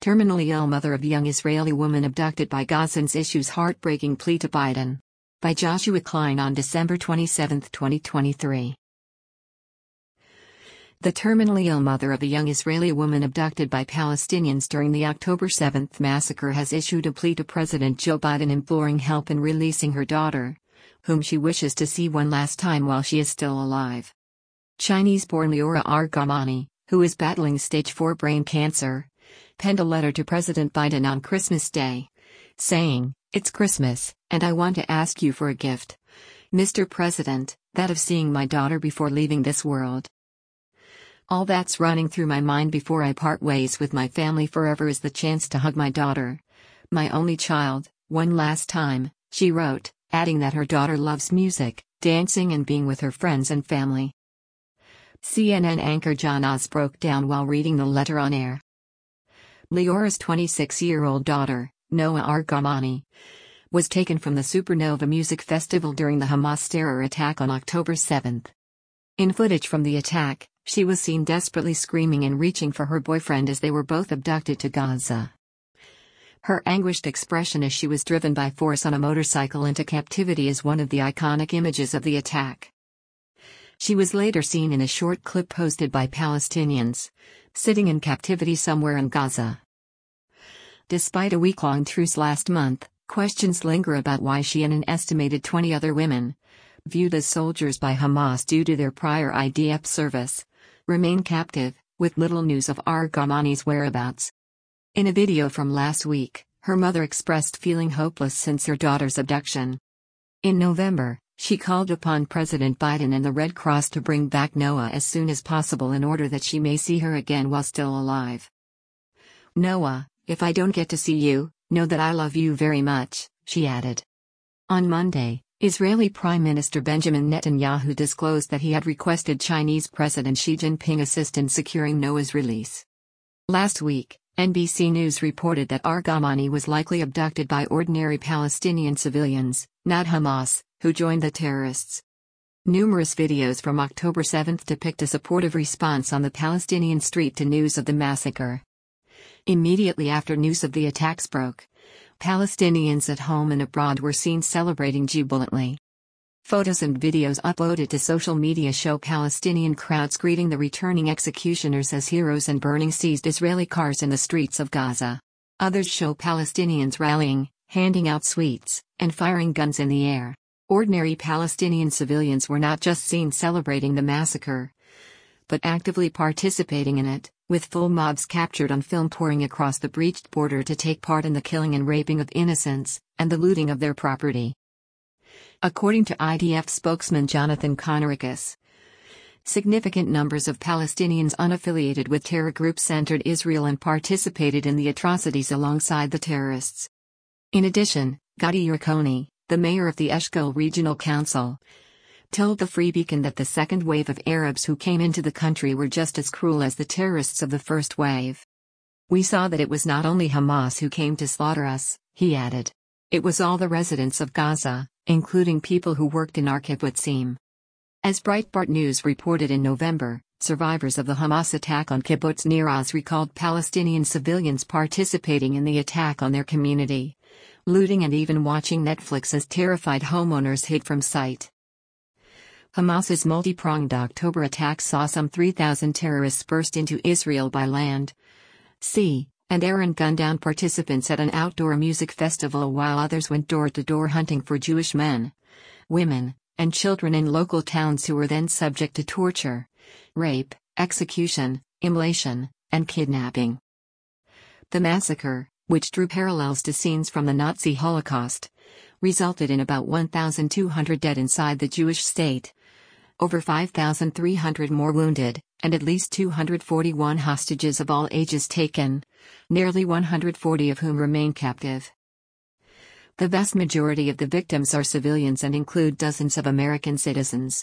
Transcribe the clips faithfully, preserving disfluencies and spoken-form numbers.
Terminally ill mother of young Israeli woman abducted by Gazans issues heartbreaking plea to Biden. By Joshua Klein on December twenty-seventh, twenty twenty-three. The terminally ill mother of a young Israeli woman abducted by Palestinians during the October seventh massacre has issued a plea to President Joe Biden imploring help in releasing her daughter, whom she wishes to see one last time while she is still alive. Chinese-born Leora Argamani, who is battling stage four brain cancer, penned a letter to President Biden on Christmas Day, saying, "It's Christmas, and I want to ask you for a gift, Mister President, that of seeing my daughter before leaving this world. All that's running through my mind before I part ways with my family forever is the chance to hug my daughter, my only child, one last time," she wrote, adding that her daughter loves music, dancing and being with her friends and family. C N N anchor John Oz broke down while reading the letter on air. Leora's twenty-six-year-old daughter, Noa Argamani, was taken from the Supernova Music Festival during the Hamas terror attack on October seventh. In footage from the attack, she was seen desperately screaming and reaching for her boyfriend as they were both abducted to Gaza. Her anguished expression as she was driven by force on a motorcycle into captivity is one of the iconic images of the attack. She was later seen in a short clip posted by Palestinians, sitting in captivity somewhere in Gaza. Despite a week-long truce last month, questions linger about why she and an estimated twenty other women, viewed as soldiers by Hamas due to their prior I D F service, remain captive, with little news of Argamani's whereabouts. In a video from last week, her mother expressed feeling hopeless since her daughter's abduction. In November, she called upon President Biden and the Red Cross to bring back Noa as soon as possible in order that she may see her again while still alive. "Noa, if I don't get to see you, know that I love you very much," she added. On Monday, Israeli Prime Minister Benjamin Netanyahu disclosed that he had requested Chinese President Xi Jinping assist in securing Noa's release. Last week, N B C News reported that Argamani was likely abducted by ordinary Palestinian civilians, not Hamas, who joined the terrorists. Numerous videos from October seventh depict a supportive response on the Palestinian street to news of the massacre. Immediately after news of the attacks broke, Palestinians at home and abroad were seen celebrating jubilantly. Photos and videos uploaded to social media show Palestinian crowds greeting the returning executioners as heroes and burning seized Israeli cars in the streets of Gaza. Others show Palestinians rallying, handing out sweets, and firing guns in the air. Ordinary Palestinian civilians were not just seen celebrating the massacre, but actively participating in it, with full mobs captured on film pouring across the breached border to take part in the killing and raping of innocents, and the looting of their property. According to I D F spokesman Jonathan Conricus, significant numbers of Palestinians unaffiliated with terror groups entered Israel and participated in the atrocities alongside the terrorists. In addition, Gadi Yarkoni, the mayor of the Eshkol Regional Council, told the Free Beacon that the second wave of Arabs who came into the country were just as cruel as the terrorists of the first wave. "We saw that it was not only Hamas who came to slaughter us," he added. "It was all the residents of Gaza, including people who worked in our kibbutzim." As Breitbart News reported in November, survivors of the Hamas attack on Kibbutz Nir Oz recalled Palestinian civilians participating in the attack on their community, looting and even watching Netflix as terrified homeowners hid from sight. Hamas's multi-pronged October attack saw some three thousand terrorists burst into Israel by land, sea, and air and gun down participants at an outdoor music festival while others went door-to-door hunting for Jewish men, women, and children in local towns who were then subject to torture, rape, execution, immolation, and kidnapping. The massacre, which drew parallels to scenes from the Nazi Holocaust, resulted in about one thousand two hundred dead inside the Jewish state, over five thousand three hundred more wounded, and at least two hundred forty-one hostages of all ages taken, nearly one hundred forty of whom remain captive. The vast majority of the victims are civilians and include dozens of American citizens.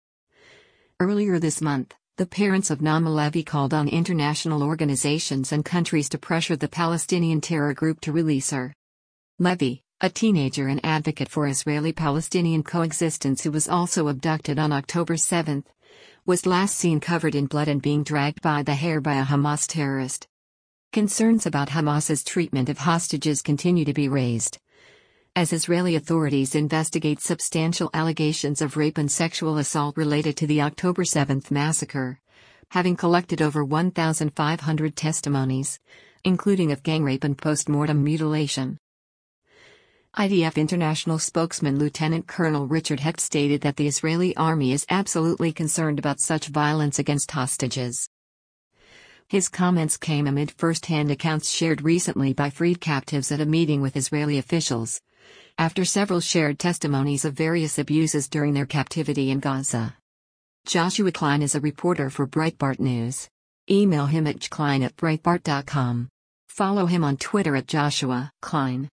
Earlier this month, the parents of Naama Levy called on international organizations and countries to pressure the Palestinian terror group to release her. Levy, a teenager and advocate for Israeli-Palestinian coexistence who was also abducted on October seventh, was last seen covered in blood and being dragged by the hair by a Hamas terrorist. Concerns about Hamas's treatment of hostages continue to be raised, as Israeli authorities investigate substantial allegations of rape and sexual assault related to the October seventh massacre, having collected over one thousand five hundred testimonies, including of gang rape and post-mortem mutilation. I D F International spokesman Lieutenant Colonel Richard Hecht stated that the Israeli army is absolutely concerned about such violence against hostages. His comments came amid first-hand accounts shared recently by freed captives at a meeting with Israeli officials, after several shared testimonies of various abuses during their captivity in Gaza. Joshua Klein is a reporter for Breitbart News. Email him at jklein at breitbart dot com. Follow him on Twitter at Joshua Klein.